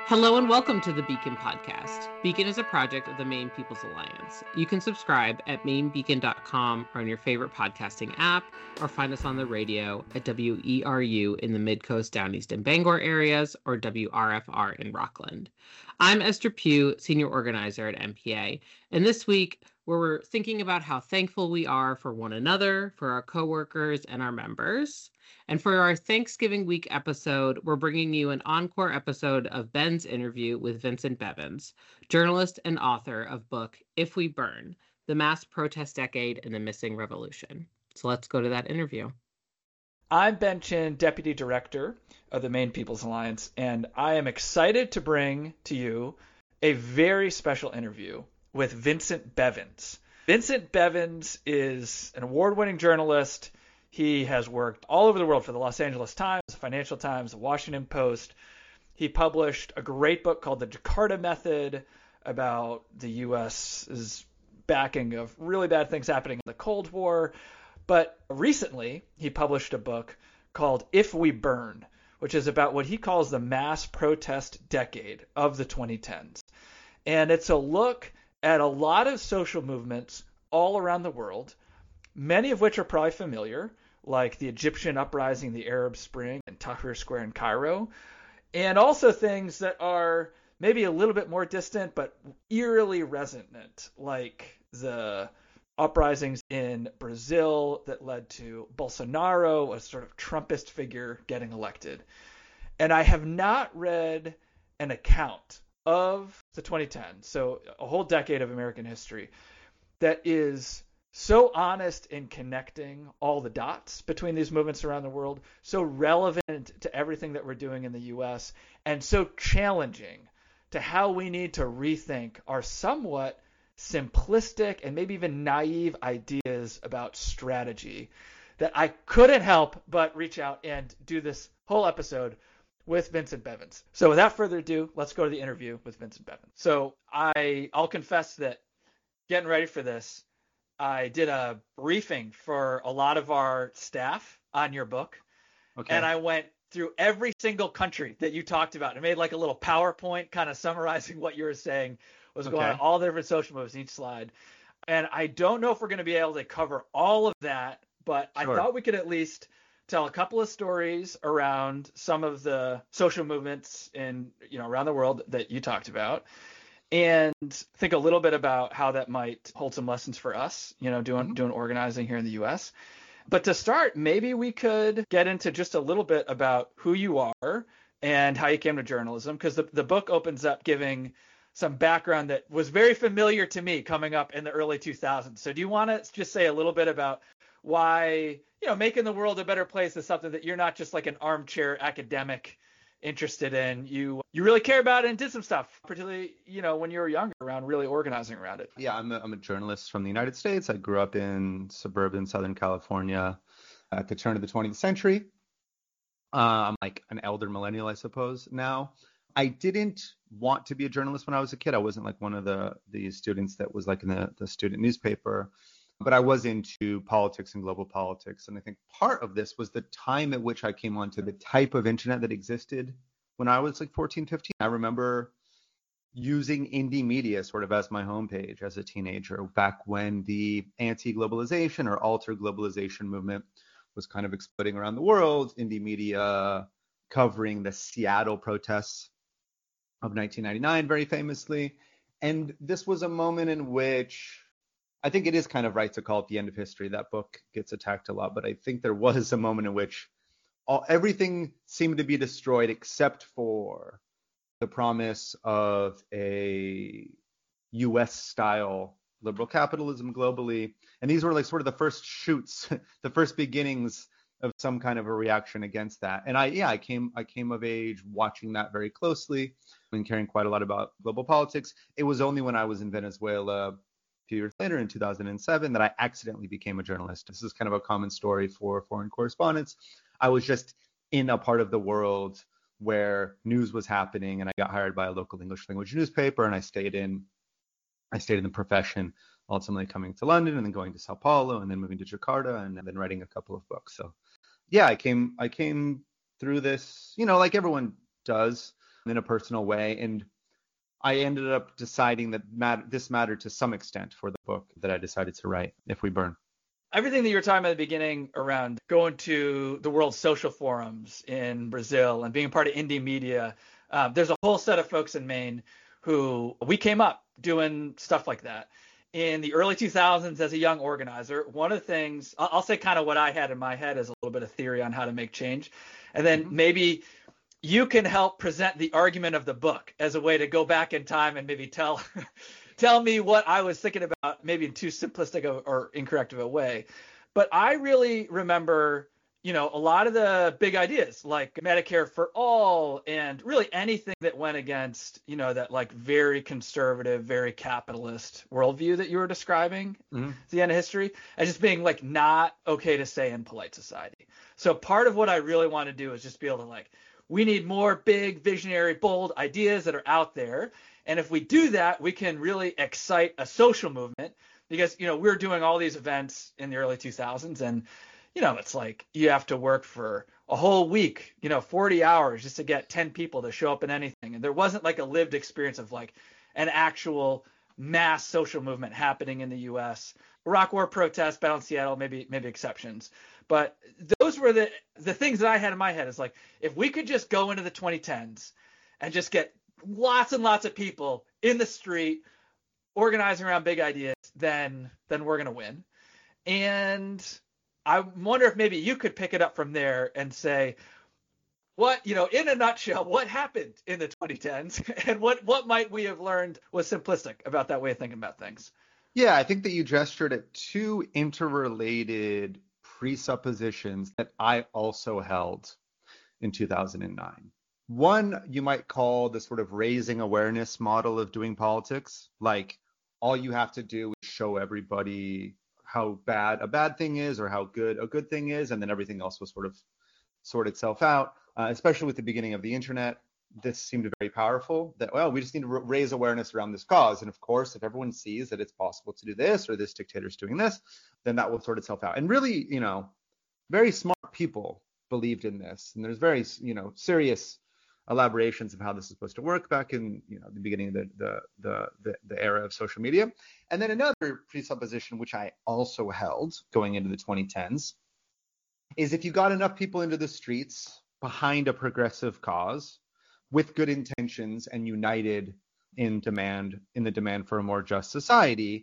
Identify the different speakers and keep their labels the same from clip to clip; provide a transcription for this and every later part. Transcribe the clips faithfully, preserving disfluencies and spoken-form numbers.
Speaker 1: Hello and welcome to the Beacon Podcast. Beacon is a project of the Maine People's Alliance. You can subscribe at maine beacon dot com or on your favorite podcasting app, or find us on the radio at W E R U in the Midcoast, Downeast, and Bangor areas, or W R F R in Rockland. I'm Esther Pugh, Senior Organizer at M P A, and this week we're thinking about how thankful we are for one another, for our coworkers, and our members. And for our Thanksgiving week episode, we're bringing you an encore episode of Ben's interview with Vincent Bevins, journalist and author of book If We Burn, The Mass Protest Decade and the Missing Revolution. So let's go to that interview.
Speaker 2: I'm Ben Chin, Deputy Director of the Maine People's Alliance, and I am excited to bring to you a very special interview with Vincent Bevins. Vincent Bevins is an award-winning journalist. He has worked all over the world for the Los Angeles Times, the Financial Times, the Washington Post. He published a great book called The Jakarta Method about the U S's backing of really bad things happening in the Cold War. But recently, he published a book called If We Burn, which is about what he calls the mass protest decade of the twenty tens. And it's a look at a lot of social movements all around the world, many of which are probably familiar, like the Egyptian uprising, the Arab Spring, and Tahrir Square in Cairo, and also things that are maybe a little bit more distant but eerily resonant, like the uprisings in Brazil that led to Bolsonaro, a sort of Trumpist figure, getting elected. And I have not read an account of the twenty tens, so a whole decade of American history, that is so honest in connecting all the dots between these movements around the world, so relevant to everything that we're doing in the U S, and so challenging to how we need to rethink our somewhat simplistic and maybe even naive ideas about strategy, that I couldn't help but reach out and do this whole episode with Vincent Bevins. So without further ado, let's go to the interview with Vincent Bevins. So I, I'll confess that getting ready for this, I did a briefing for a lot of our staff on your book. Okay. And I went through every single country that you talked about and made like a little PowerPoint kind of summarizing what you were saying was okay. Going on, all the different social moves in each slide. And I don't know if we're going to be able to cover all of that, but sure. I thought we could at least tell a couple of stories around some of the social movements in, you know, around the world that you talked about, and think a little bit about how that might hold some lessons for us, you know, doing mm-hmm. doing organizing here in the U S. But to start, maybe we could get into just a little bit about who you are and how you came to journalism, because the, the book opens up giving some background that was very familiar to me coming up in the early two thousands. So do you want to just say a little bit about why, you know, making the world a better place is something that you're not just like an armchair academic interested in, you you really care about it and did some stuff, particularly, you know, when you were younger, around really organizing around it.
Speaker 3: Yeah, I'm a, I'm a journalist from the United States. I grew up in suburban Southern California at the turn of the twentieth century. Uh, I'm like an elder millennial, I suppose, now. I didn't want to be a journalist when I was a kid. I wasn't like one of the, the students that was like in the, the student newspaper. But I was into politics and global politics. And I think part of this was the time at which I came onto the type of internet that existed when I was like fourteen, fifteen. I remember using indie media sort of as my homepage as a teenager, back when the anti-globalization or alter globalization movement was kind of exploding around the world. Indie media covering the Seattle protests of nineteen ninety-nine very famously. And this was a moment in which I think it is kind of right to call it the end of history. That book gets attacked a lot, but I think there was a moment in which all, everything seemed to be destroyed except for the promise of a U S-style liberal capitalism globally. And these were like sort of the first shoots, the first beginnings of some kind of a reaction against that. And I, yeah, I came, I came of age watching that very closely and caring quite a lot about global politics. It was only when I was in Venezuela few years later in two thousand seven that I accidentally became a journalist. This is kind of a common story for foreign correspondents. I was just in a part of the world where news was happening, and I got hired by a local English language newspaper, and I stayed in I stayed in the profession, ultimately coming to London and then going to Sao Paulo and then moving to Jakarta and then writing a couple of books. So yeah, I came I came through this, you know, like everyone does. in a personal way. And I ended up deciding that mat- this mattered to some extent for the book that I decided to write, If We Burn.
Speaker 2: Everything that you were talking about at the beginning around going to the World Social Forums in Brazil and being a part of indie media, uh, there's a whole set of folks in Maine who we came up doing stuff like that. In the early two thousands, as a young organizer, one of the things, I'll, I'll say kind of what I had in my head as a little bit of theory on how to make change. And then mm-hmm. maybe you can help present the argument of the book as a way to go back in time and maybe tell tell me what I was thinking about, maybe in too simplistic or incorrect of a way. But I really remember, you know, a lot of the big ideas like Medicare for all and really anything that went against, you know, that like very conservative, very capitalist worldview that you were describing mm-hmm. at the end of history as just being like not okay to say in polite society. So part of what I really want to do is just be able to like, we need more big, visionary, bold ideas that are out there. And if we do that, we can really excite a social movement because, you know, we're doing all these events in the early two thousands and, you know, it's like you have to work for a whole week, you know, forty hours just to get ten people to show up in anything. And there wasn't like a lived experience of like an actual mass social movement happening in the U S. Iraq War protests, Battle in Seattle, maybe maybe exceptions. But those were the the things that I had in my head is like, if we could just go into the twenty tens and just get lots and lots of people in the street organizing around big ideas, then then we're going to win. And I wonder if maybe you could pick it up from there and say, what, you know, in a nutshell, what happened in the twenty tens and what, what might we have learned was simplistic about that way of thinking about things?
Speaker 3: Yeah, I think that you gestured at two interrelated presuppositions that I also held in two thousand nine. One, you might call the sort of raising awareness model of doing politics. Like all you have to do is show everybody how bad a bad thing is or how good a good thing is, and then everything else will sort of sort itself out, uh, especially with the beginning of the internet. This seemed very powerful that, well, we just need to r- raise awareness around this cause. And of course, if everyone sees that it's possible to do this or this dictator's doing this, then that will sort itself out. And really, you know, very smart people believed in this. And there's very, you know, serious elaborations of how this is supposed to work back in, you know, the beginning of the, the, the, the, the era of social media. And then another presupposition, which I also held going into the twenty tens, is if you got enough people into the streets behind a progressive cause, with good intentions and united in demand in the demand for a more just society,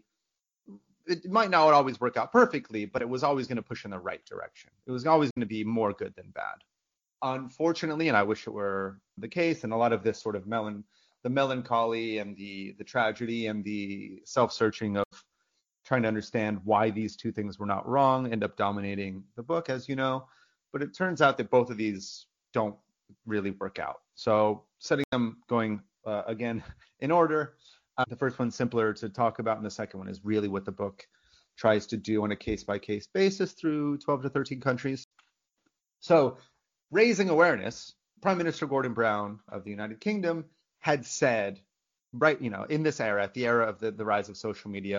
Speaker 3: it might not always work out perfectly, but it was always going to push in the right direction. It was always going to be more good than bad. Unfortunately, and I wish it were the case, and a lot of this sort of melon, the melancholy and the the tragedy and the self-searching of trying to understand why these two things were not wrong end up dominating the book, as you know. But it turns out that both of these don't really work out. So setting them going uh, again in order. Uh, the first one's simpler to talk about, and the second one is really what the book tries to do on a case-by-case basis through twelve to thirteen countries. So raising awareness, Prime Minister Gordon Brown of the United Kingdom had said, right, you know, in this era, at the era of the, the rise of social media,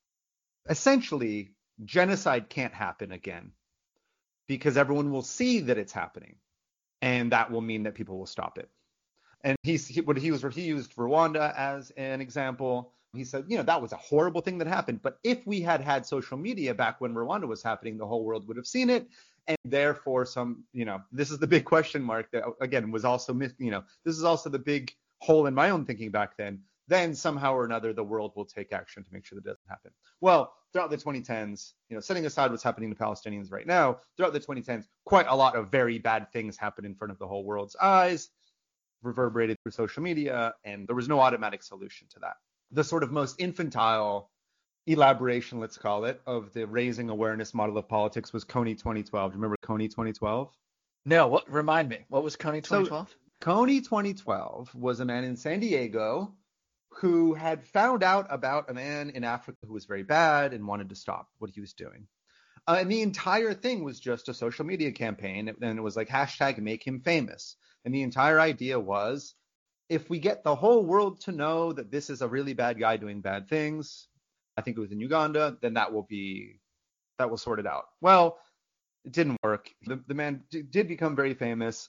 Speaker 3: essentially genocide can't happen again because everyone will see that it's happening. And that will mean that people will stop it. And he's he, what he was he used Rwanda as an example. He said, you know, that was a horrible thing that happened. But if we had had social media back when Rwanda was happening, the whole world would have seen it. And therefore, some, you know, this is the big question mark that, again, was also, you know, this is also the big hole in my own thinking back then. Then somehow or another, the world will take action to make sure that doesn't happen. Well, throughout the twenty tens, you know, setting aside what's happening to Palestinians right now, throughout the twenty tens, quite a lot of very bad things happened in front of the whole world's eyes, reverberated through social media, and there was no automatic solution to that. The sort of most infantile elaboration, let's call it, of the raising awareness model of politics was Kony twenty twelve. Do you remember Kony twenty twelve?
Speaker 2: No, what? Remind me. What was Kony twenty twelve?
Speaker 3: So, Kony twenty twelve was a man in San Diego who had found out about a man in Africa who was very bad and wanted to stop what he was doing. Uh, and the entire thing was just a social media campaign. And it was like hashtag make him famous. And the entire idea was, if we get the whole world to know that this is a really bad guy doing bad things, I think it was in Uganda, then that will be, that will sort it out. Well, it didn't work. The, the man d- did become very famous.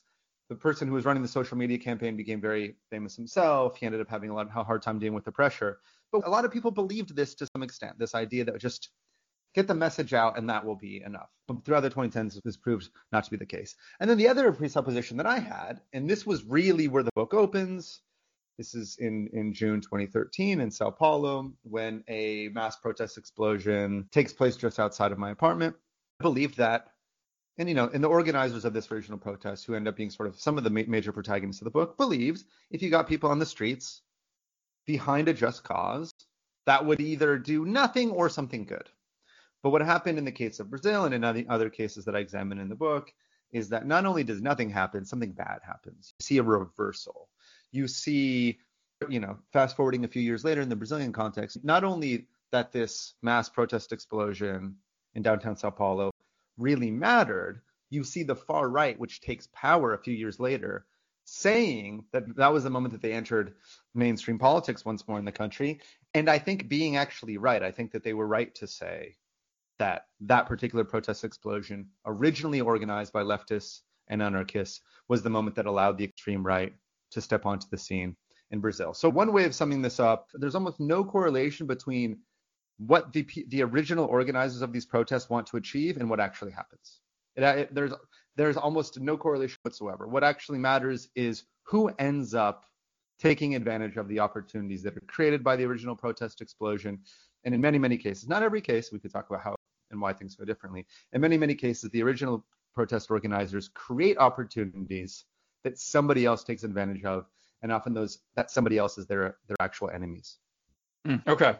Speaker 3: the person who was running the social media campaign became very famous himself. He ended up having a lot of a hard time dealing with the pressure. But a lot of people believed this to some extent, this idea that just get the message out and that will be enough. But throughout the twenty tens, this proved not to be the case. And then the other presupposition that I had, and this was really where the book opens, this is in, in June twenty thirteen in Sao Paulo, when a mass protest explosion takes place just outside of my apartment. I believed that, and you know, and the organizers of this original protest, who end up being sort of some of the ma- major protagonists of the book, believed if you got people on the streets behind a just cause, that would either do nothing or something good. But what happened in the case of Brazil and in other other cases that I examine in the book is that not only does nothing happen, something bad happens. You see a reversal. You see, you know, fast forwarding a few years later in the Brazilian context, not only that this mass protest explosion in downtown Sao Paulo really mattered, you see the far right, which takes power a few years later, saying that that was the moment that they entered mainstream politics once more in the country. And I think being actually right, I think that they were right to say that that particular protest explosion, originally organized by leftists and anarchists, was the moment that allowed the extreme right to step onto the scene in Brazil. So one way of summing this up, there's almost no correlation between what the the original organizers of these protests want to achieve and what actually happens. It, it, there's there's almost no correlation whatsoever. What actually matters is who ends up taking advantage of the opportunities that are created by the original protest explosion. And in many, many cases, not every case, we could talk about how and why things go differently. In many, many cases, the original protest organizers create opportunities that somebody else takes advantage of, and often those that somebody else is their their actual enemies.
Speaker 2: Mm, okay,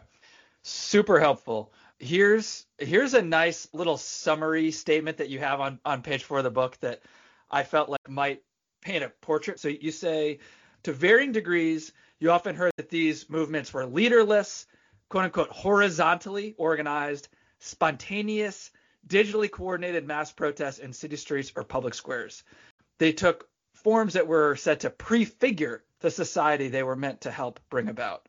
Speaker 2: super helpful. Here's here's a nice little summary statement that you have on on page four of the book that I felt like might paint a portrait. So you say, to varying degrees, you often heard that these movements were leaderless, quote unquote, horizontally organized, spontaneous, digitally coordinated mass protests in city streets or public squares. They took forms that were said to prefigure the society they were meant to help bring about.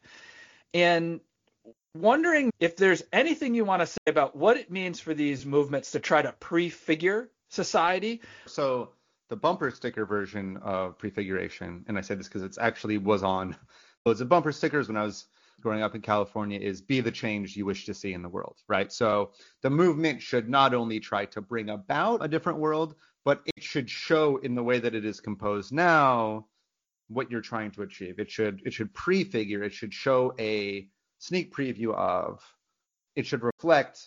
Speaker 2: And wondering if there's anything you want to say about what it means for these movements to try to prefigure society.
Speaker 3: So the bumper sticker version of prefiguration, and I say this because it's actually was on loads of bumper stickers when I was growing up in California, is be the change you wish to see in the world, right? So the movement should not only try to bring about a different world, but it should show in the way that it is composed now what you're trying to achieve. It should it should prefigure, it should show a sneak preview of, it should reflect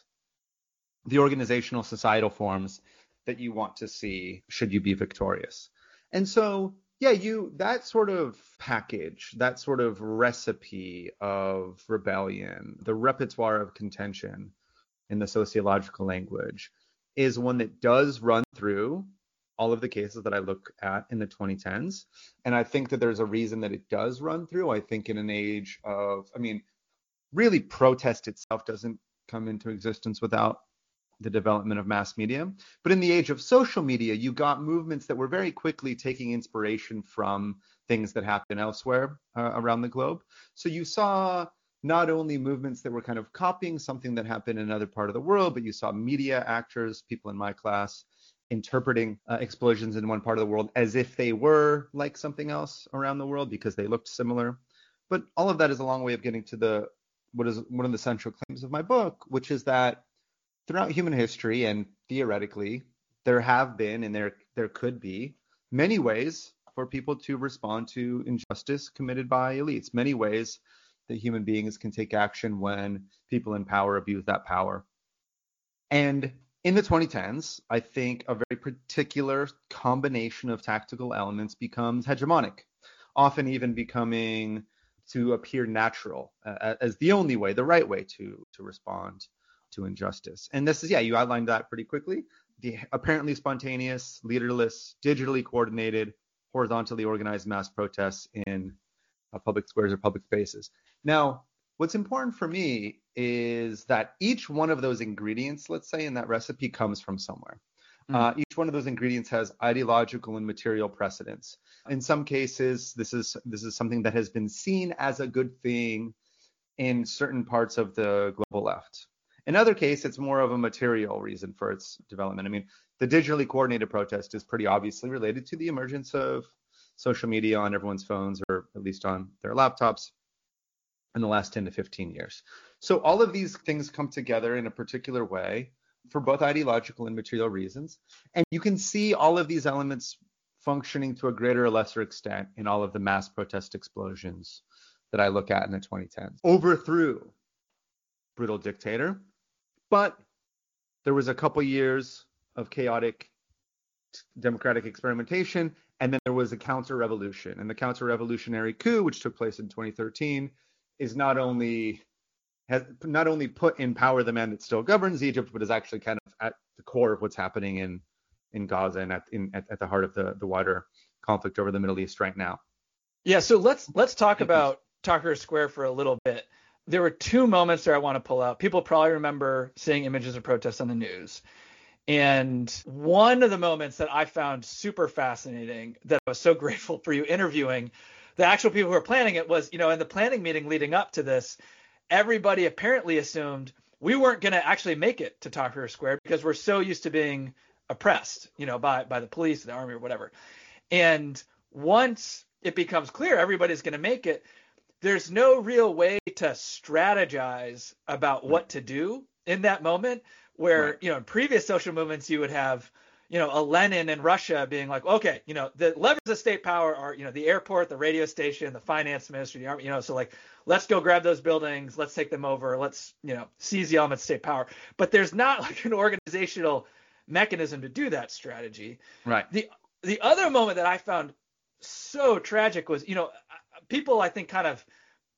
Speaker 3: the organizational societal forms that you want to see should you be victorious. And so, yeah, you that sort of package, that sort of recipe of rebellion, the repertoire of contention in the sociological language, is one that does run through all of the cases that I look at in the twenty tens. And I think that there's a reason that it does run through. I think in an age of, I mean, really protest itself doesn't come into existence without the development of mass media. But in the age of social media, you got movements that were very quickly taking inspiration from things that happen elsewhere uh, around the globe. So you saw not only movements that were kind of copying something that happened in another part of the world, but you saw media actors, people in my class, interpreting uh, explosions in one part of the world as if they were like something else around the world because they looked similar. But all of that is a long way of getting to the what is one of the central claims of my book, which is that throughout human history and theoretically, there have been and there there could be many ways for people to respond to injustice committed by elites, many ways that human beings can take action when people in power abuse that power. And in the twenty tens, I think a very particular combination of tactical elements becomes hegemonic, often even becoming to appear natural uh, as the only way, the right way to to respond to injustice. And this is, yeah, you outlined that pretty quickly. The apparently spontaneous, leaderless, digitally coordinated, horizontally organized mass protests in uh, public squares or public spaces. Now, what's important for me is that each one of those ingredients, let's say, in that recipe comes from somewhere. Mm. Uh, each one of those ingredients has ideological and material precedence. In some cases, this is this is something that has been seen as a good thing in certain parts of the global left. In other cases, it's more of a material reason for its development. I mean, the digitally coordinated protest is pretty obviously related to the emergence of social media on everyone's phones, or at least on their laptops, in the last ten to fifteen years. So all of these things come together in a particular way for both ideological and material reasons. And you can see all of these elements functioning to a greater or lesser extent in all of the mass protest explosions that I look at in the twenty tens. Overthrew brutal dictator, but there was a couple years of chaotic democratic experimentation, and then there was a counter-revolution. And the counter-revolutionary coup, which took place in twenty thirteen, is not only has not only put in power the man that still governs Egypt, but is actually kind of at the core of what's happening in, in Gaza and at, in, at, at the heart of the, the wider conflict over the Middle East right now.
Speaker 2: Yeah, so let's let's talk about Tahrir Square for a little bit. There were two moments there I want to pull out. People probably remember seeing images of protests on the news. And one of the moments that I found super fascinating, that I was so grateful for you interviewing the actual people who were planning it, was, you know, in the planning meeting leading up to this, everybody apparently assumed we weren't going to actually make it to Tahrir Square because we're so used to being oppressed, you know, by, by the police, the army, or whatever. And once it becomes clear everybody's going to make it, there's no real way to strategize about what to do in that moment, where, right. you know, in previous social movements, you would have, you know, a Lenin in Russia being like, okay, you know, the levers of state power are, you know, the airport, the radio station, the finance ministry, the army, you know, so like, let's go grab those buildings, let's take them over, let's, you know, seize the elements of state power. But there's not like an organizational mechanism to do that strategy.
Speaker 3: Right.
Speaker 2: The the other moment that I found so tragic was, you know, people I think kind of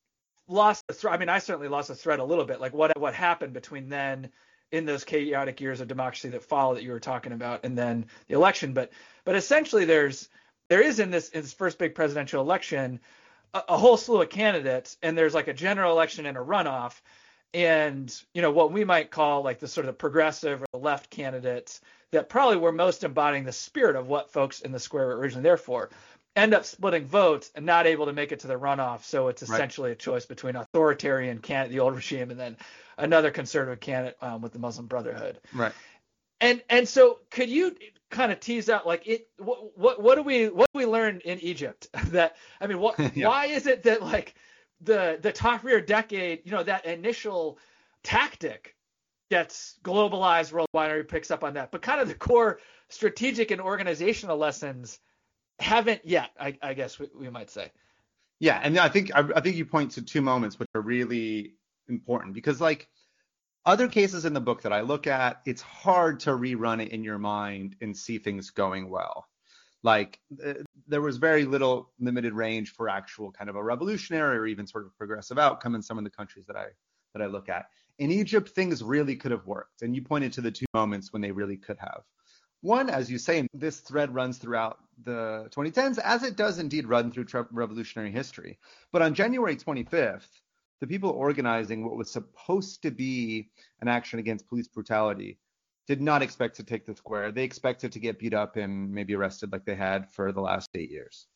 Speaker 2: lost the thread. I mean, I certainly lost the thread a little bit, like what what happened between then in those chaotic years of democracy that follow that you were talking about, and then the election. But but essentially there's there is in this in this first big presidential election a, a whole slew of candidates, and there's like a general election and a runoff. And, you know, what we might call like the sort of progressive or the left candidates that probably were most embodying the spirit of what folks in the square were originally there for, end up splitting votes and not able to make it to the runoff. So it's essentially right. a choice between authoritarian candidate, the old regime, and then another conservative candidate um, with the Muslim Brotherhood.
Speaker 3: Right.
Speaker 2: And and so could you kind of tease out like it what what, what do we what do we learn in Egypt that I mean what yeah. why is it that like the the Tahrir decade, you know, that initial tactic gets globalized worldwide, or picks up on that, but kind of the core strategic and organizational lessons haven't yet, I, I guess we, we might say.
Speaker 3: Yeah, and I think I, I think you point to two moments which are really important, because like other cases in the book that I look at, it's hard to rerun it in your mind and see things going well. Like uh, there was very little limited range for actual kind of a revolutionary or even sort of progressive outcome in some of the countries that I that I look at. In Egypt, things really could have worked, and you pointed to the two moments when they really could have. One, as you say, this thread runs throughout the twenty tens, as it does indeed run through tre- revolutionary history. But on January twenty-fifth, the people organizing what was supposed to be an action against police brutality did not expect to take the square. They expected to get beat up and maybe arrested like they had for the last eight years.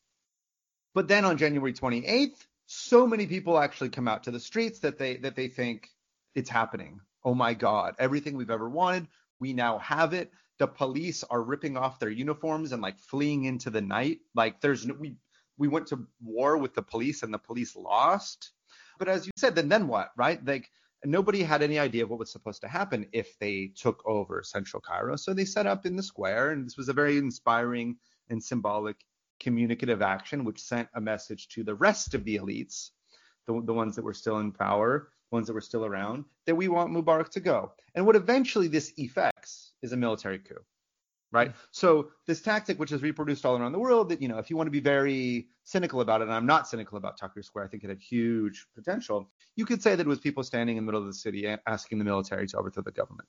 Speaker 3: But then on January twenty-eighth, so many people actually come out to the streets that they that they think it's happening. Oh my God, everything we've ever wanted, we now have it. The police are ripping off their uniforms and like fleeing into the night. Like there's no, we we went to war with the police and the police lost. But as you said, then then what, right? Like nobody had any idea what was supposed to happen if they took over central Cairo. So they set up in the square, and this was a very inspiring and symbolic communicative action, which sent a message to the rest of the elites, the, the ones that were still in power, ones that were still around, that we want Mubarak to go. And what eventually this effects is a military coup, right? Mm-hmm. So this tactic, which is reproduced all around the world, that, you know, if you want to be very cynical about it, and I'm not cynical about Tahrir Square, I think it had huge potential, you could say that it was people standing in the middle of the city asking the military to overthrow the government.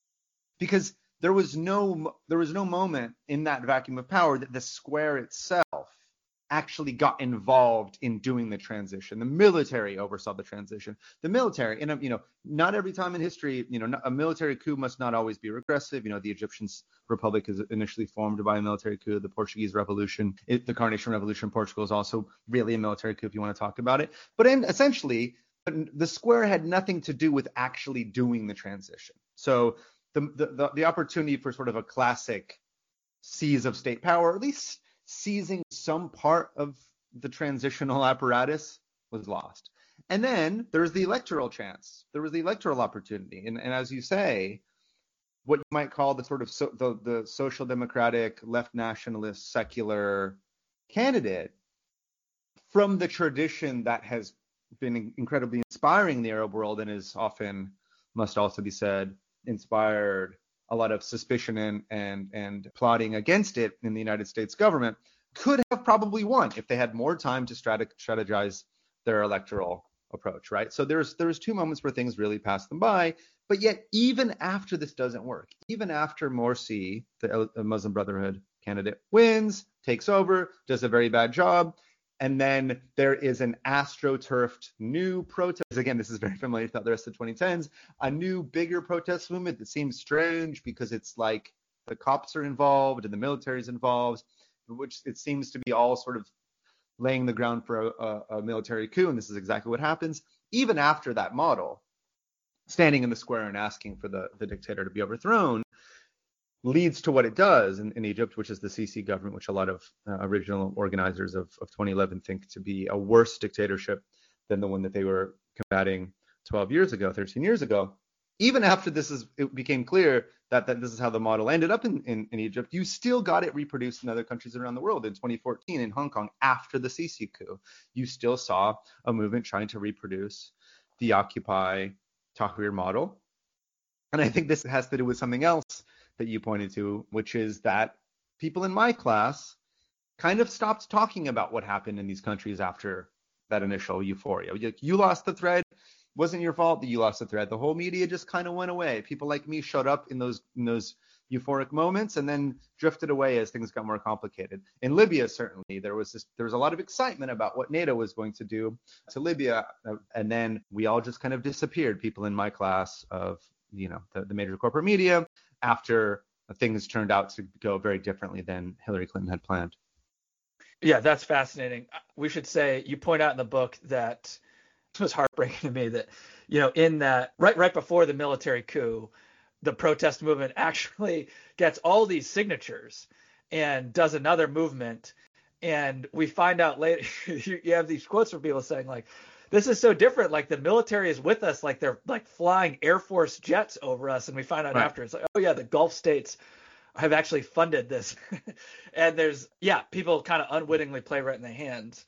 Speaker 3: Because there was no there was no moment in that vacuum of power that the square itself actually got involved in doing the transition. The military oversaw the transition. The military, and you know, not every time in history, you know, a military coup must not always be regressive. You know, the Egyptian Republic is initially formed by a military coup. The Portuguese Revolution, it, the Carnation Revolution in Portugal is also really a military coup if you want to talk about it. But in, essentially, but the square had nothing to do with actually doing the transition. So the the the, the opportunity for sort of a classic seize of state power, or at least seizing some part of the transitional apparatus, was lost. And then there's the electoral chance. There was the electoral opportunity. And, and as you say, what you might call the sort of so, the, the social democratic, left nationalist, secular candidate from the tradition that has been incredibly inspiring the Arab world and is often, must also be said, inspired a lot of suspicion and, and, and plotting against it in the United States government, could have probably won if they had more time to strategize their electoral approach, right? So there's there's two moments where things really pass them by, but yet even after this doesn't work, even after Morsi, the, the Muslim Brotherhood candidate, wins, takes over, does a very bad job, and then there is an astroturfed new protest. Again, this is very familiar throughout the rest of the twenty tens, a new bigger protest movement that seems strange because it's like the cops are involved and the military is involved, which it seems to be all sort of laying the ground for a, a, a military coup, and this is exactly what happens. Even after that model, standing in the square and asking for the, the dictator to be overthrown, leads to what it does in, in Egypt, which is the Sisi government, which a lot of uh, original organizers of, of twenty eleven think to be a worse dictatorship than the one that they were combating twelve years ago, thirteen years ago. Even after this is, it became clear that, that this is how the model ended up in, in, in Egypt, you still got it reproduced in other countries around the world. In twenty fourteen in Hong Kong, after the Sisi coup, you still saw a movement trying to reproduce the Occupy Tahrir model. And I think this has to do with something else that you pointed to, which is that people in my class kind of stopped talking about what happened in these countries after that initial euphoria. You, you lost the thread. Wasn't your fault that you lost the thread. The whole media just kind of went away. People like me showed up in those in those euphoric moments and then drifted away as things got more complicated. In Libya, certainly, there was this, there was a lot of excitement about what NATO was going to do to Libya, and then we all just kind of disappeared. People in my class of, you know, the, the major corporate media, after things turned out to go very differently than Hillary Clinton had planned.
Speaker 2: Yeah, that's fascinating. We should say, you point out in the book that it was heartbreaking to me that, you know, in that right right before the military coup, the protest movement actually gets all these signatures and does another movement. And we find out later, you have these quotes from people saying like, this is so different. Like the military is with us, like they're like flying Air Force jets over us. And we find out right. after it's like, oh yeah, the Gulf states have actually funded this. And there's, yeah, people kind of unwittingly play right in the hands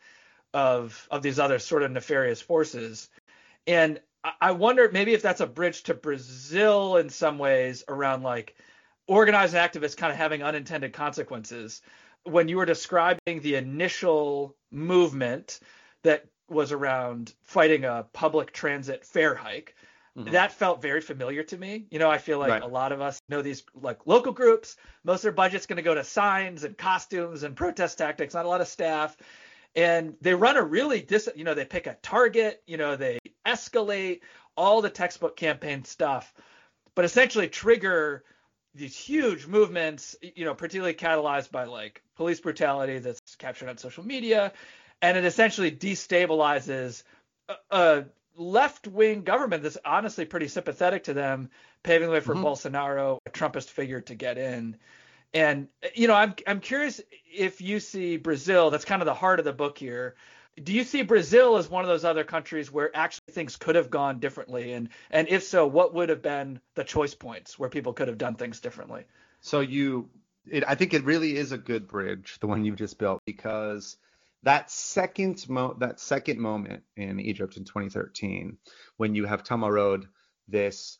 Speaker 2: of of these other sort of nefarious forces. And I wonder maybe if that's a bridge to Brazil in some ways around like organized activists kind of having unintended consequences. When you were describing the initial movement that was around fighting a public transit fare hike, mm-hmm. that felt very familiar to me. You know, I feel like right. a lot of us know these like local groups, most of their budget's going to go to signs and costumes and protest tactics, not a lot of staff. And they run a really, dis- you know, they pick a target, you know, they escalate all the textbook campaign stuff, but essentially trigger these huge movements, you know, particularly catalyzed by like police brutality that's captured on social media. And it essentially destabilizes a, a left-wing government that's honestly pretty sympathetic to them, paving the way for mm-hmm. Bolsonaro, a Trumpist figure, to get in. And, you know, I'm I'm curious if you see Brazil, that's kind of the heart of the book here. Do you see Brazil as one of those other countries where actually things could have gone differently? And and if so, what would have been the choice points where people could have done things differently?
Speaker 3: So you, it, I think it really is a good bridge, the one you've just built, because that second mo- that second moment in Egypt in twenty thirteen, when you have Tamarod, this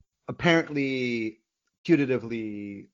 Speaker 3: apparently putatively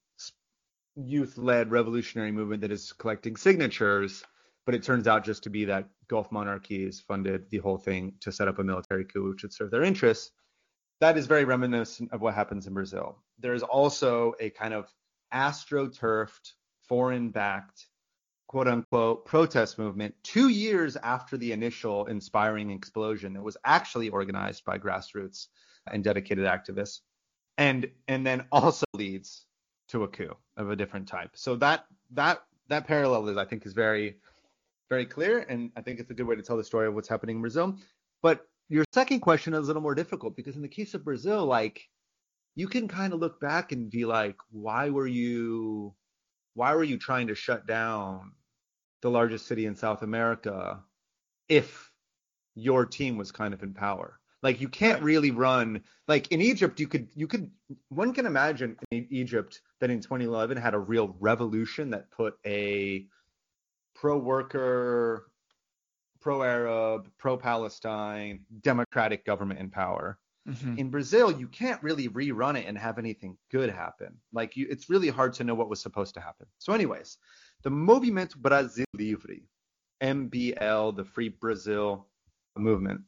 Speaker 3: youth-led revolutionary movement that is collecting signatures, but it turns out just to be that Gulf monarchies funded the whole thing to set up a military coup which would serve their interests. That is very reminiscent of what happens in Brazil. There is also a kind of astroturfed, foreign-backed, quote-unquote, protest movement two years after the initial inspiring explosion that was actually organized by grassroots and dedicated activists, and and then also leads to a coup of a different type. So that that that parallel is, I think, is very, very clear, and I think it's a good way to tell the story of what's happening in Brazil. But your second question is a little more difficult because in the case of Brazil, like you can kind of look back and be like, why were you, why were you trying to shut down the largest city in South America if your team was kind of in power? Like you can't really run like in Egypt. You could you could one can imagine in Egypt that in twenty eleven had a real revolution that put a pro-worker, pro-Arab, pro-Palestine democratic government in power. Mm-hmm. In Brazil, you can't really rerun it and have anything good happen. Like you, it's really hard to know what was supposed to happen. So, anyways, the Movimento Brasil Livre, M B L, the Free Brazil movement,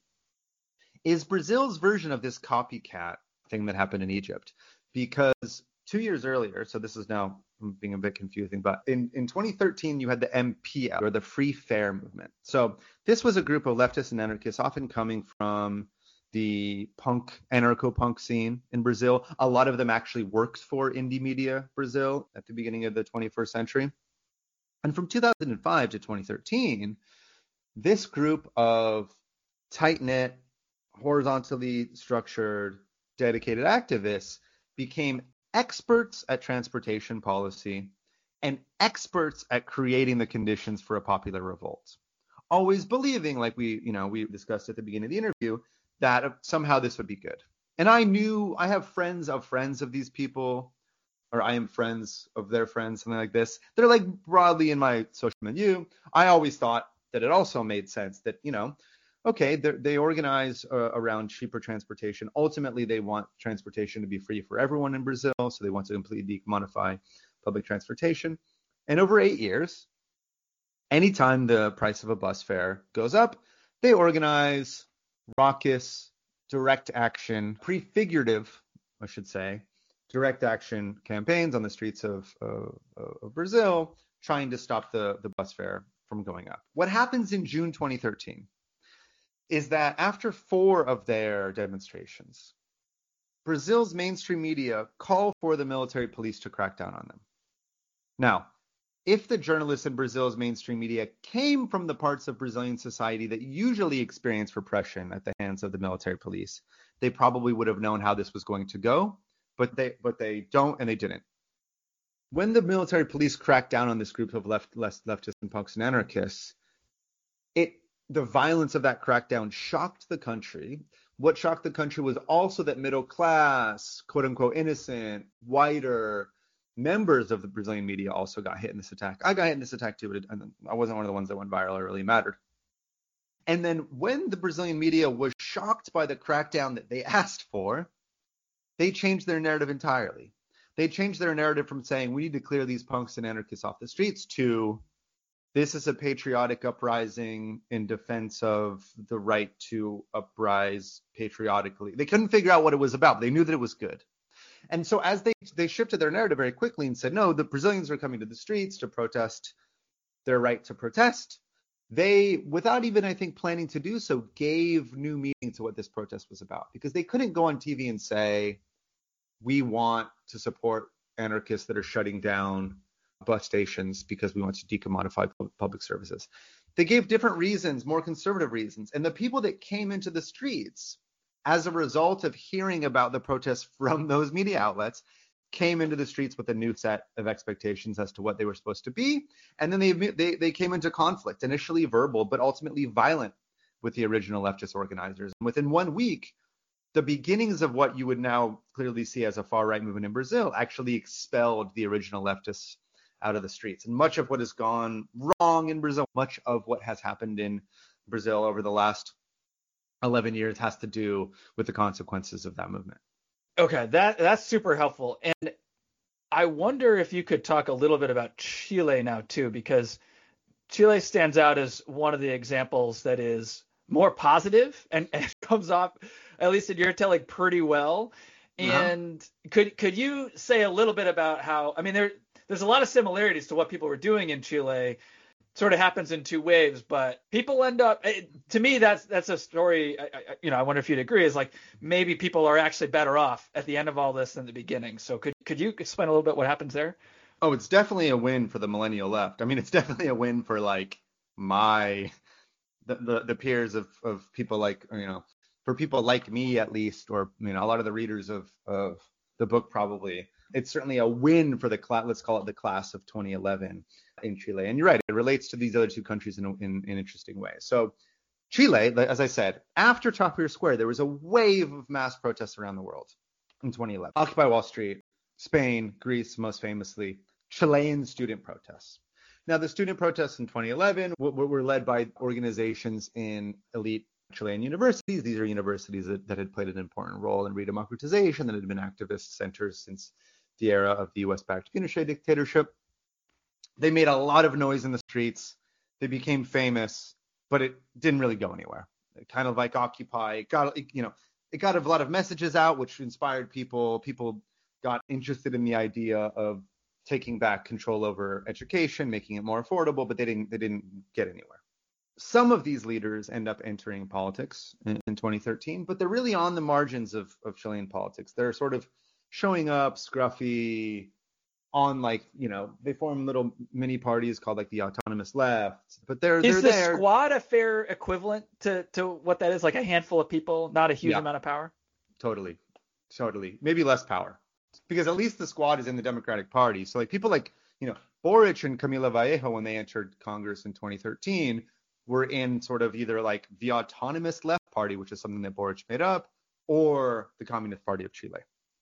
Speaker 3: is Brazil's version of this copycat thing that happened in Egypt. Because two years earlier, so this is now being a bit confusing, but in, in twenty thirteen, you had the M P L, or the Free Fair movement. So this was a group of leftists and anarchists, often coming from the punk, anarcho-punk scene in Brazil. A lot of them actually worked for Indie Media Brazil at the beginning of the twenty-first century. And from two thousand five to twenty thirteen, this group of tight-knit, horizontally structured, dedicated activists became experts at transportation policy and experts at creating the conditions for a popular revolt. Always believing, like we, you know, we discussed at the beginning of the interview, that somehow this would be good. And I knew, I have friends of friends of these people, or I am friends of their friends, something like this. They're like broadly in my social milieu. I always thought that it also made sense that, you know, okay, they organize uh, around cheaper transportation. Ultimately, they want transportation to be free for everyone in Brazil, so they want to completely decommodify public transportation. And over eight years, anytime the price of a bus fare goes up, they organize raucous, direct action, prefigurative, I should say, direct action campaigns on the streets of, uh, of Brazil, trying to stop the, the bus fare from going up. What happens in June twenty thirteen is that after four of their demonstrations, Brazil's mainstream media call for the military police to crack down on them. Now, if the journalists in Brazil's mainstream media came from the parts of Brazilian society that usually experience repression at the hands of the military police, they probably would have known how this was going to go, but they but they don't, and they didn't. When the military police cracked down on this group of left, left leftists and punks and anarchists, it the violence of that crackdown shocked the country. What shocked the country was also that middle class, quote unquote, innocent, whiter members of the Brazilian media also got hit in this attack. I got hit in this attack too, but I wasn't one of the ones that went viral or really mattered. And then when the Brazilian media was shocked by the crackdown that they asked for, they changed their narrative entirely. They changed their narrative from saying we need to clear these punks and anarchists off the streets to this is a patriotic uprising in defense of the right to uprise patriotically. They couldn't figure out what it was about. They knew that it was good. And so as they, they shifted their narrative very quickly and said, no, the Brazilians are coming to the streets to protest their right to protest, they, without even, I think, planning to do so, gave new meaning to what this protest was about. Because they couldn't go on T V and say, we want to support anarchists that are shutting down bus stations because we want to decommodify public services. They gave different reasons, more conservative reasons. And the people that came into the streets as a result of hearing about the protests from those media outlets came into the streets with a new set of expectations as to what they were supposed to be. And then they they, they came into conflict, initially verbal, but ultimately violent with the original leftist organizers. And within one week, the beginnings of what you would now clearly see as a far-right movement in Brazil actually expelled the original leftists out of the streets. And much of what has gone wrong in Brazil, much of what has happened in Brazil over the last eleven years has to do with the consequences of that movement.
Speaker 2: Okay, that that's super helpful. And I wonder if you could talk a little bit about Chile now too, because Chile stands out as one of the examples that is more positive and, and comes off, at least in your telling, pretty well. And uh-huh. could could you say a little bit about how, I mean, there there's a lot of similarities to what people were doing in Chile. Sort of happens in two waves, but people end up, to me, that's that's a story, I, I, you know, I wonder if you'd agree, is like maybe people are actually better off at the end of all this than the beginning. So could could you explain a little bit what happens there?
Speaker 3: Oh, it's definitely a win for the millennial left. I mean, it's definitely a win for like my, the the, the peers of, of people like, you know, for people like me at least, or you know, a lot of the readers of of the book probably, it's certainly a win for the class. Let's call it the class of twenty eleven in Chile. And you're right, it relates to these other two countries in in, in interesting ways. So Chile, as I said, after Tahrir Square, there was a wave of mass protests around the world in twenty eleven. Occupy Wall Street, Spain, Greece, most famously, Chilean student protests. Now, the student protests in twenty eleven were led by organizations in elite Chilean universities. These are universities that, that had played an important role in redemocratization, that had been activist centers since the era of the U S-backed Pinochet dictatorship. They made a lot of noise in the streets. They became famous, but it didn't really go anywhere. It kind of like Occupy, it got, you know, it got a lot of messages out, which inspired people. People got interested in the idea of taking back control over education, making it more affordable, but they didn't they didn't get anywhere. Some of these leaders end up entering politics in, in twenty thirteen, but they're really on the margins of, of Chilean politics. They're sort of showing up scruffy on, like, you know, they form little mini parties called like the Autonomous Left, but they're
Speaker 2: Is
Speaker 3: they're
Speaker 2: the
Speaker 3: there.
Speaker 2: squad a fair equivalent to, to what that is? Like a handful of people, not a huge
Speaker 3: Yeah.
Speaker 2: amount of power?
Speaker 3: Totally. Totally. Maybe less power. Because at least the squad is in the Democratic Party. So like people like, you know, Boric and Camila Vallejo, when they entered Congress in twenty thirteen, were in sort of either like the Autonomous Left Party, which is something that Boric made up, or the Communist Party of Chile.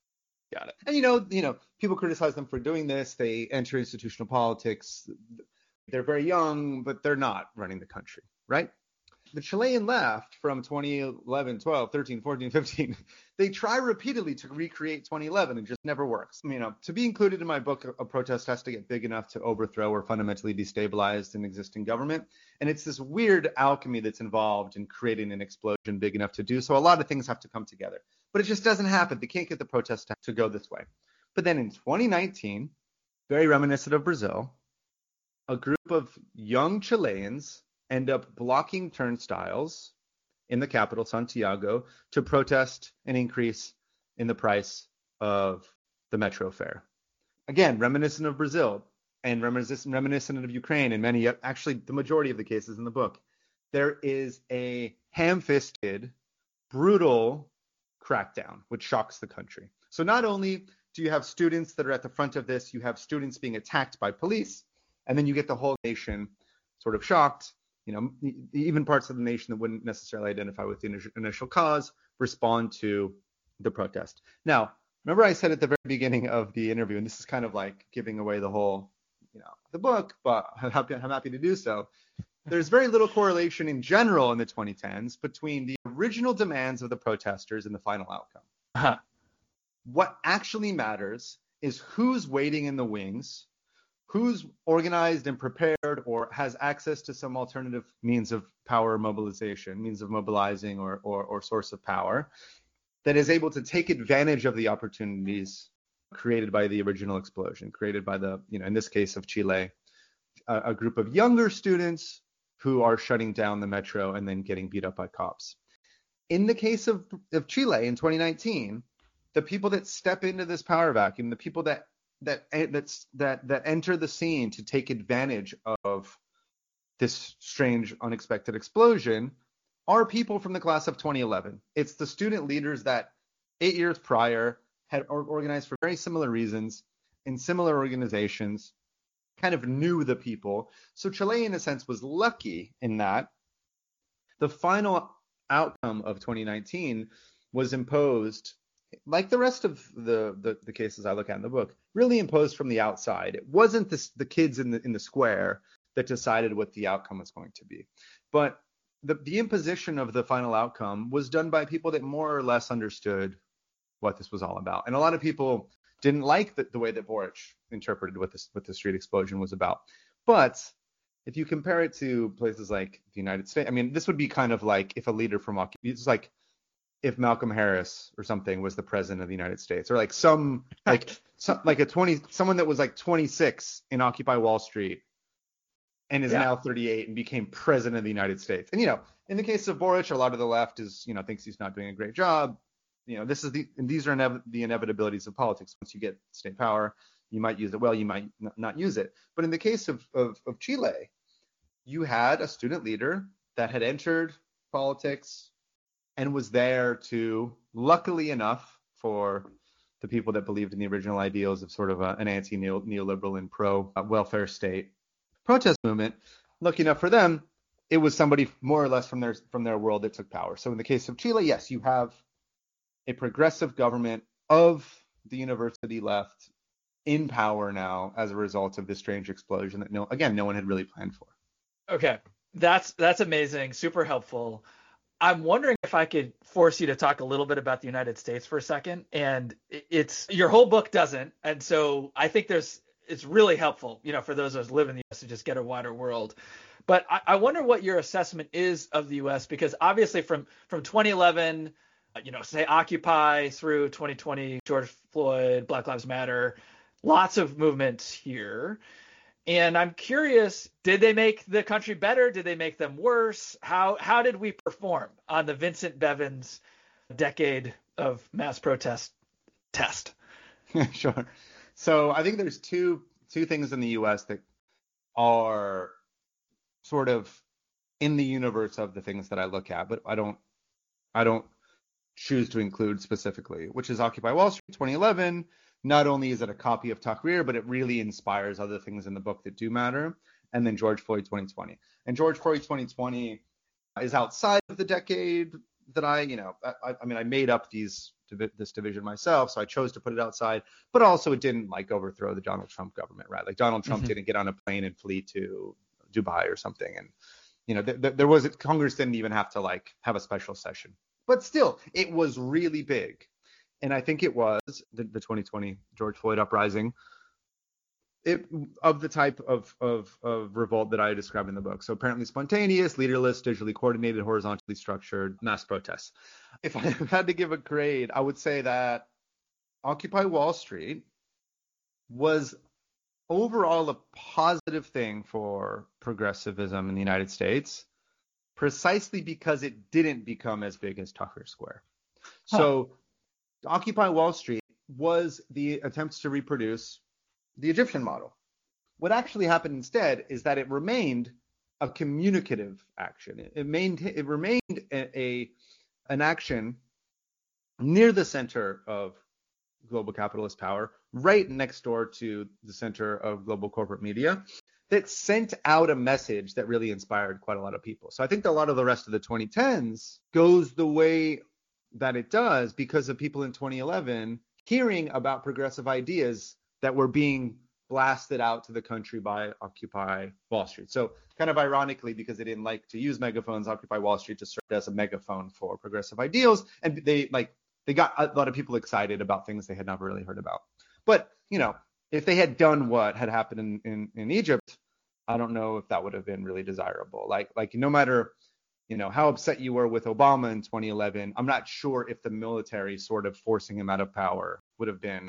Speaker 3: Got it. And you know, you know, people criticize them for doing this. They enter institutional politics. They're very young, but they're not running the country, right? The Chilean left from twenty eleven, twelve, thirteen, fourteen, fifteen, they try repeatedly to recreate twenty eleven and just never works. You know, to be included in my book, a protest has to get big enough to overthrow or fundamentally destabilize an existing government. And it's this weird alchemy that's involved in creating an explosion big enough to do so. A lot of things have to come together, but it just doesn't happen. They can't get the protest to go this way. But then in twenty nineteen, very reminiscent of Brazil, a group of young Chileans end up blocking turnstiles in the capital, Santiago, to protest an increase in the price of the metro fare. Again, reminiscent of Brazil and reminiscent, reminiscent of Ukraine and many, actually the majority of the cases in the book. There is a ham-fisted, brutal crackdown, which shocks the country. So not only do you have students that are at the front of this, you have students being attacked by police, and then you get the whole nation sort of shocked. You know, even parts of the nation that wouldn't necessarily identify with the initial cause respond to the protest. Now, remember I said at the very beginning of the interview, and this is kind of like giving away the whole, you know, the book, but I'm happy, I'm happy to do so. There's very little correlation in general in the twenty tens between the original demands of the protesters and the final outcome.
Speaker 2: Uh-huh.
Speaker 3: What actually matters is who's waiting in the wings, who's organized and prepared or has access to some alternative means of power mobilization, means of mobilizing or, or, or source of power, that is able to take advantage of the opportunities created by the original explosion, created by the, you know, in this case of Chile, a, a group of younger students who are shutting down the metro and then getting beat up by cops. In the case of, of Chile in twenty nineteen, the people that step into this power vacuum, the people that that that's that that enter the scene to take advantage of this strange, unexpected explosion are people from the class of twenty eleven. It's the student leaders that eight years prior had organized for very similar reasons in similar organizations, kind of knew the people. So Chile, in a sense, was lucky in that the final outcome of twenty nineteen was imposed, like the rest of the, the, the cases I look at in the book, really imposed from the outside. It wasn't this, the kids in the in the square that decided what the outcome was going to be. But the, the imposition of the final outcome was done by people that more or less understood what this was all about. And a lot of people didn't like the, the way that Boric interpreted what this what the street explosion was about. But if you compare it to places like the United States, I mean, this would be kind of like if a leader from, it's like if Malcolm Harris or something was the president of the United States, or like some like some, like a twenty someone that was like twenty-six in Occupy Wall Street and is yeah. now thirty-eight and became president of the United States. And you know, in the case of Boric, a lot of the left is, you know, thinks he's not doing a great job. You know, this is the and these are inev- the inevitabilities of politics. Once you get state power, you might use it well, you might n- not use it. But in the case of, of of Chile, you had a student leader that had entered politics and was there to, luckily enough for the people that believed in the original ideals of sort of a, an anti-neoliberal and pro-welfare state protest movement, lucky enough for them, it was somebody more or less from their from their world that took power. So in the case of Chile, yes, you have a progressive government of the university left in power now as a result of this strange explosion that no again no one had really planned for.
Speaker 2: Okay, that's that's amazing, super helpful. I'm wondering if I could force you to talk a little bit about the United States for a second. And it's your whole book doesn't, and so I think there's it's really helpful, you know, for those of us who live in the U S to just get a wider world. But I, I wonder what your assessment is of the U S, because obviously from from twenty eleven, you know, say Occupy through twenty twenty, George Floyd, Black Lives Matter, lots of movements here. And I'm curious, did they make the country better? Did they make them worse? How how did we perform on the Vincent Bevins decade of mass protest test?
Speaker 3: Sure. So I think there's two two things in the U S that are sort of in the universe of the things that I look at, but I don't I don't choose to include specifically, which is Occupy Wall Street twenty eleven. Not only is it a copy of Tahrir, but it really inspires other things in the book that do matter. And then George Floyd twenty twenty. And George Floyd twenty twenty is outside of the decade that I, you know, I, I mean, I made up these this division myself, so I chose to put it outside. But also, it didn't like overthrow the Donald Trump government, right? Like Donald Trump mm-hmm. didn't get on a plane and flee to Dubai or something. And you know, th- th- there was Congress didn't even have to like have a special session. But still, it was really big. And I think it was the, the twenty twenty George Floyd uprising, it of the type of, of of revolt that I described in the book. So apparently spontaneous, leaderless, digitally coordinated, horizontally structured mass protests. If I had to give a grade, I would say that Occupy Wall Street was overall a positive thing for progressivism in the United States, precisely because it didn't become as big as Tahrir Square. Huh. So Occupy Wall Street was the attempts to reproduce the Egyptian model. What actually happened instead is that it remained a communicative action. It, it, maintained, it remained a, a an action near the center of global capitalist power, right next door to the center of global corporate media, that sent out a message that really inspired quite a lot of people. So I think that a lot of the rest of the twenty tens goes the way that it does because of people in twenty eleven hearing about progressive ideas that were being blasted out to the country by Occupy Wall Street. So kind of ironically, because they didn't like to use megaphones, Occupy Wall Street just served as a megaphone for progressive ideals. And they like they got a lot of people excited about things they had never really heard about. But, you know, if they had done what had happened in, in, in Egypt, I don't know if that would have been really desirable. Like, like no matter you know, how upset you were with Obama in twenty eleven, I'm not sure if the military sort of forcing him out of power would have been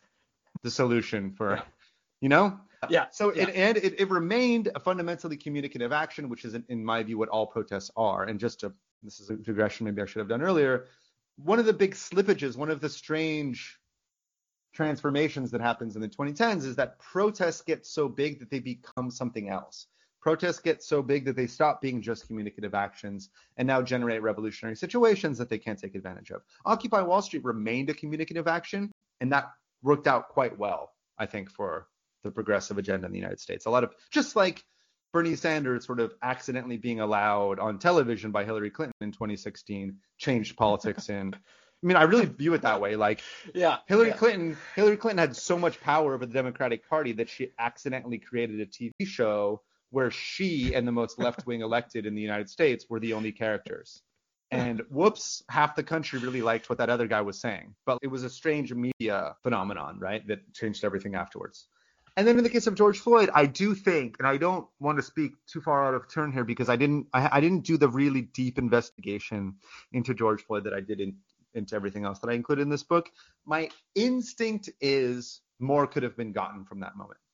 Speaker 3: the solution for, yeah. you know?
Speaker 2: Yeah.
Speaker 3: So
Speaker 2: yeah.
Speaker 3: It, and it, it remained a fundamentally communicative action, which is, in my view, what all protests are. And just to, this is a digression maybe I should have done earlier, one of the big slippages, one of the strange transformations that happens in the twenty tens is that protests get so big that they become something else. Protests get so big that they stop being just communicative actions and now generate revolutionary situations that they can't take advantage of. Occupy Wall Street remained a communicative action, and that worked out quite well, I think, for the progressive agenda in the United States. A lot of, just like Bernie Sanders sort of accidentally being allowed on television by Hillary Clinton in twenty sixteen changed politics in I mean, I really view it that way. Like,
Speaker 2: yeah,
Speaker 3: Hillary
Speaker 2: yeah.
Speaker 3: Clinton, Hillary Clinton had so much power over the Democratic Party that she accidentally created a T V show where she and the most left-wing elected in the United States were the only characters. And whoops, half the country really liked what that other guy was saying. But it was a strange media phenomenon, right, that changed everything afterwards. And then in the case of George Floyd, I do think, and I don't want to speak too far out of turn here because I didn't, I, I didn't do the really deep investigation into George Floyd that I did in, into everything else that I included in this book. My instinct is more could have been gotten from that moment.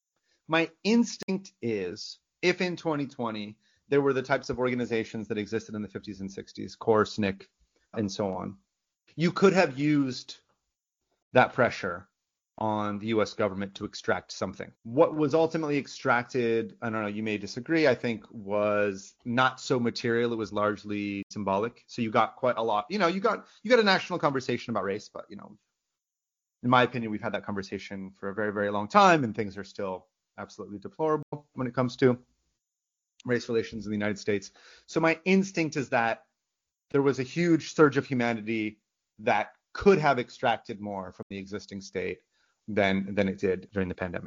Speaker 3: My instinct is, if in twenty twenty there were the types of organizations that existed in the fifties and sixties, CORE, S N C C, and so on, you could have used that pressure on the U S government to extract something. What was ultimately extracted, I don't know, you may disagree, I think was not so material. It was largely symbolic. So you got quite a lot, you know, you got you got a national conversation about race, but, you know, in my opinion, we've had that conversation for a very, very long time, and things are still absolutely deplorable when it comes to race relations in the United States. So my instinct is that there was a huge surge of humanity that could have extracted more from the existing state than than it did during the pandemic.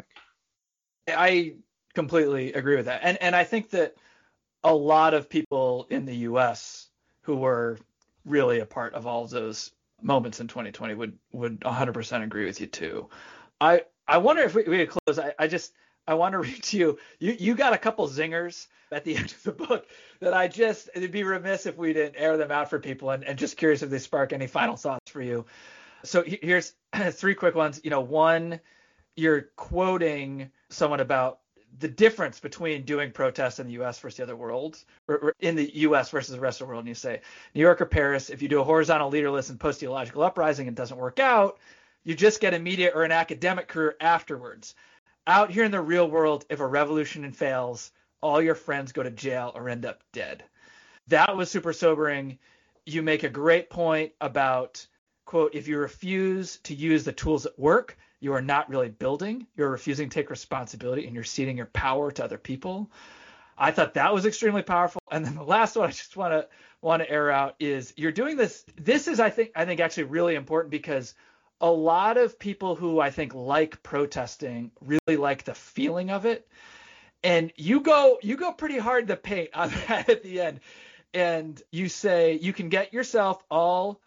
Speaker 2: I completely agree with that. And and I think that a lot of people in the U S who were really a part of all of those moments in twenty twenty would would one hundred percent agree with you too. I I wonder if we, we could close. I, I just I want to read to you. You you got a couple zingers at the end of the book that I just it'd be remiss if we didn't air them out for people, and, and just curious if they spark any final thoughts for you. So here's three quick ones. You know, one, you're quoting someone about the difference between doing protests in the U S versus the other world, or, or in the U S versus the rest of the world. And you say, New York or Paris, if you do a horizontal leaderless and post-ideological uprising and it doesn't work out, you just get a media or an academic career afterwards. Out here in the real world, if a revolution fails, all your friends go to jail or end up dead. That was super sobering. You make a great point about, quote, if you refuse to use the tools that work, you are not really building. You're refusing to take responsibility, and you're ceding your power to other people. I thought that was extremely powerful. And then the last one I just want to want to air out is you're doing this. This is, I think, I think actually really important, because a lot of people who I think like protesting really like the feeling of it. And you go you go pretty hard to paint on that at the end. And you say you can get yourself all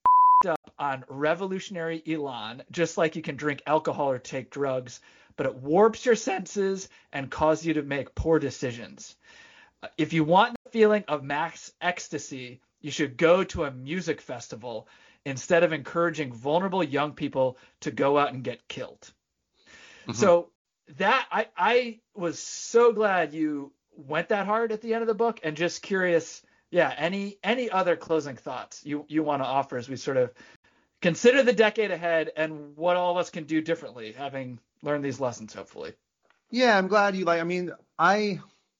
Speaker 2: up on revolutionary elan, just like you can drink alcohol or take drugs, but it warps your senses and causes you to make poor decisions. If you want the feeling of max ecstasy, you should go to a music festival instead of encouraging vulnerable young people to go out and get killed. Mm-hmm. So that I, I was so glad you went that hard at the end of the book, and just curious, yeah, any any other closing thoughts you, you want to offer as we sort of consider the decade ahead and what all of us can do differently, having learned these lessons, hopefully.
Speaker 3: Yeah, I'm glad you like, I mean, I,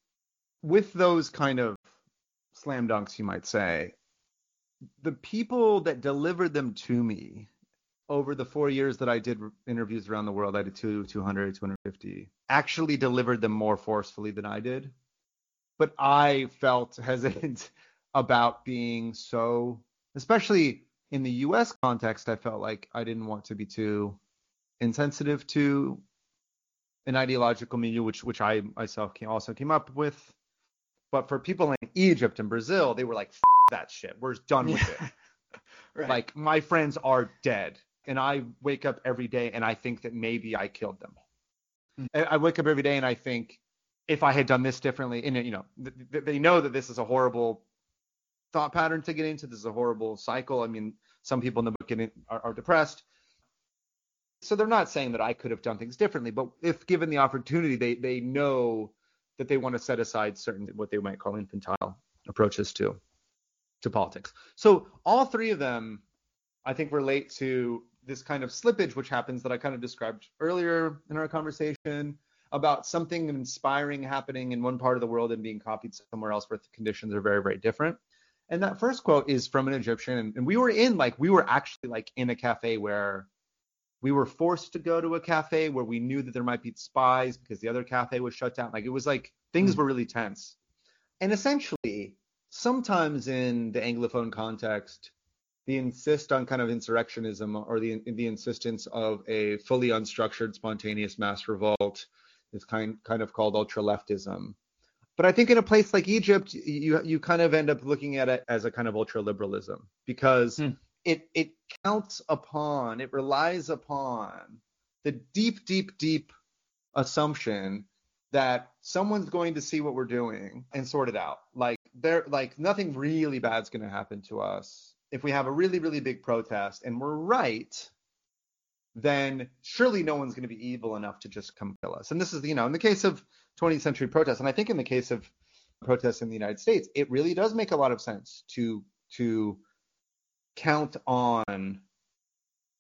Speaker 3: with those kind of slam dunks, you might say, the people that delivered them to me over the four years that I did interviews around the world, I did two, two hundred, two hundred fifty, actually delivered them more forcefully than I did. But I felt hesitant about being so, especially in the U S context, I felt like I didn't want to be too insensitive to an ideological milieu, which which I myself came, also came up with. But for people in Egypt and Brazil, they were like, F- that shit, we're done with it. Right. Like, my friends are dead, and I wake up every day and I think that maybe I killed them. Mm. I wake up every day and I think, if I had done this differently, and you know, th- they know that this is a horrible thought pattern to get into. This is a horrible cycle. I mean, some people in the book get in, are, are depressed. So they're not saying that I could have done things differently, but if given the opportunity, they they know that they want to set aside certain, what they might call infantile approaches to to politics. So all three of them, I think, relate to this kind of slippage which happens that I kind of described earlier in our conversation, about something inspiring happening in one part of the world and being copied somewhere else where the conditions are very, very different. And that first quote is from an Egyptian, and we were in like we were actually like in a cafe where we were forced to go to a cafe where we knew that there might be spies because the other cafe was shut down. Like, it was like things mm. were really tense. And essentially, sometimes in the Anglophone context, the insist on kind of insurrectionism, or the the insistence of a fully unstructured, spontaneous mass revolt, is kind kind of called ultra-leftism. But I think in a place like Egypt, you you kind of end up looking at it as a kind of ultra-liberalism, because mm. it it counts upon, it relies upon the deep, deep, deep assumption that someone's going to see what we're doing and sort it out. Like, there, like nothing really bad's going to happen to us. If we have a really, really big protest and we're right, then surely no one's going to be evil enough to just come kill us. And this is, you know, in the case of twentieth century protests, and I think in the case of protests in the United States, it really does make a lot of sense to to count on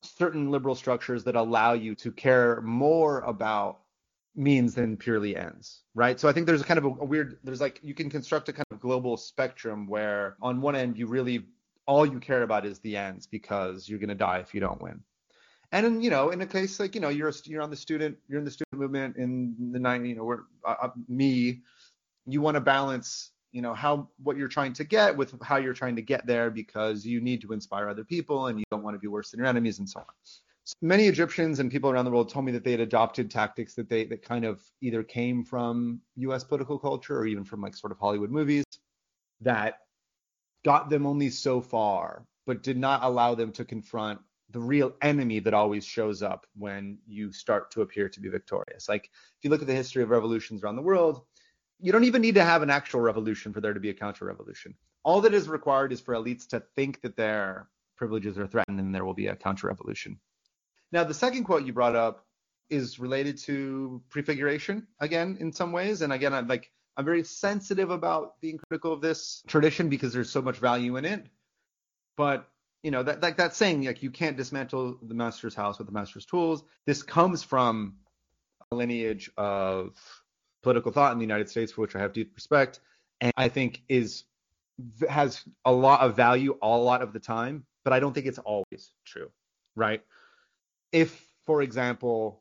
Speaker 3: certain liberal structures that allow you to care more about means than purely ends, right? So I think there's a kind of a, a weird, there's like, you can construct a kind of global spectrum where on one end, you really, all you care about is the ends because you're going to die if you don't win. And in, you know, in a case like, you know, you're, you're on the student, you're in the student movement in the nineties, you know, where uh, me, you want to balance, you know, how, what you're trying to get with how you're trying to get there because you need to inspire other people and you don't want to be worse than your enemies and so on. So many Egyptians and people around the world told me that they had adopted tactics that they that kind of either came from U S political culture or even from like sort of Hollywood movies that got them only so far, but did not allow them to confront the real enemy that always shows up when you start to appear to be victorious. Like if you look at the history of revolutions around the world, you don't even need to have an actual revolution for there to be a counter-revolution. All that is required is for elites to think that their privileges are threatened and there will be a counter-revolution. Now, the second quote you brought up is related to prefiguration, again, in some ways. And again, I'm like, I'm very sensitive about being critical of this tradition because there's so much value in it. But, you know, that like that saying, like, you can't dismantle the master's house with the master's tools. This comes from a lineage of political thought in the United States, for which I have deep respect, and I think is has a lot of value a lot of the time, but I don't think it's always true, right? If, for example,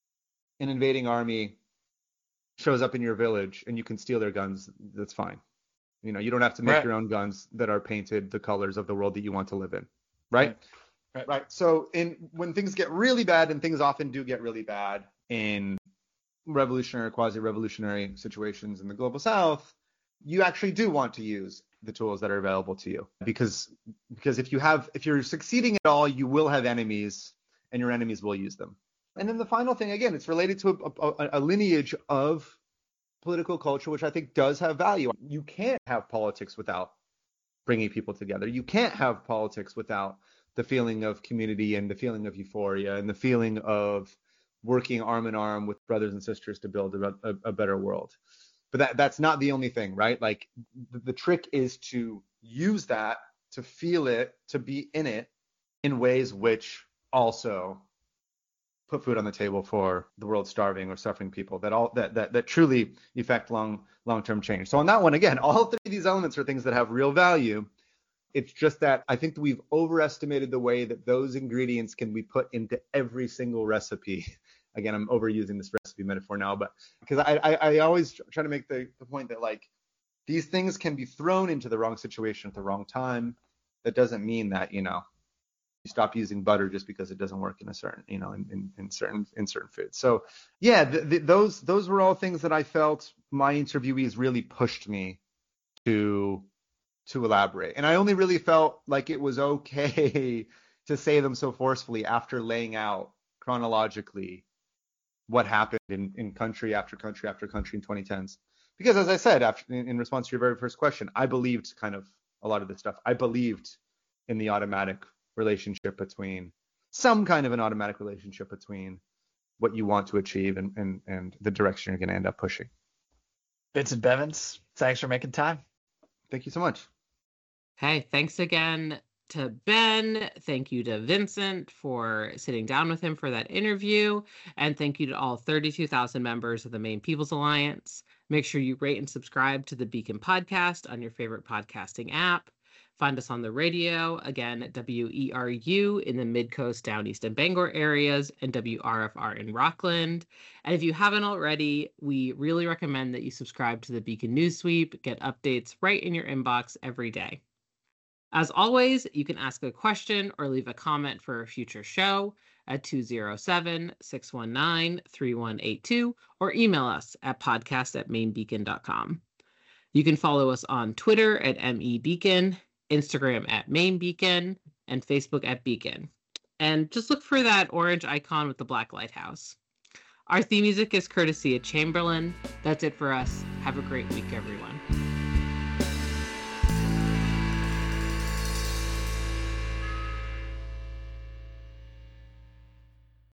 Speaker 3: an invading army shows up in your village and you can steal their guns, that's fine. You know, you don't have to make
Speaker 2: Right.
Speaker 3: your own guns that are painted the colors of the world that you want to live in, right?
Speaker 2: Right. Right.
Speaker 3: Right. So in when things get really bad, and things often do get really bad in revolutionary, quasi-revolutionary situations in the global south, you actually do want to use the tools that are available to you because because if you have if you're succeeding at all, you will have enemies and your enemies will use them. And then the final thing, again, it's related to a, a, a lineage of political culture, which I think does have value. You can't have politics without bringing people together. You can't have politics without the feeling of community and the feeling of euphoria and the feeling of working arm in arm with brothers and sisters to build a, a, a better world. But that that's not the only thing, right? Like the, the trick is to use that, to feel it, to be in it in ways which also put food on the table for the world starving or suffering people that all that that, that truly effect long long-term change. So on that one, again, all three of these elements are things that have real value. It's just that I think that we've overestimated the way that those ingredients can be put into every single recipe. Again, I'm overusing this recipe metaphor now, but because I, I, I always try to make the, the point that like these things can be thrown into the wrong situation at the wrong time. That doesn't mean that, you know, you stop using butter just because it doesn't work in a certain, you know, in, in, in certain in certain foods. So yeah, the, the, those those were all things that I felt my interviewees really pushed me to to elaborate. And I only really felt like it was okay to say them so forcefully after laying out chronologically what happened in, in country after country after country in twenty tens. Because as I said, after, in, in response to your very first question, I believed kind of a lot of this stuff. I believed in the automatic relationship between, some kind of an automatic relationship between what you want to achieve and, and, and the direction you're going to end up pushing.
Speaker 2: Vincent Bevins, thanks for making time.
Speaker 3: Thank you so much.
Speaker 1: Hey, thanks again to Ben. Thank you to Vincent for sitting down with him for that interview. And thank you to all thirty-two thousand members of the Maine People's Alliance. Make sure you rate and subscribe to the Beacon Podcast on your favorite podcasting app. Find us on the radio, again, at W E R U in the Mid-Coast, Down East, and Bangor areas, and W R F R in Rockland. And if you haven't already, we really recommend that you subscribe to the Beacon News Sweep, get updates right in your inbox every day. As always, you can ask a question or leave a comment for a future show at two oh seven, six one nine, three one eight two or email us at podcast at mainbeacon dot com. You can follow us on Twitter at mebeacon, Instagram at mainbeacon, and Facebook at Beacon. And just look for that orange icon with the black lighthouse. Our theme music is courtesy of Chamberlain. That's it for us. Have a great week, everyone.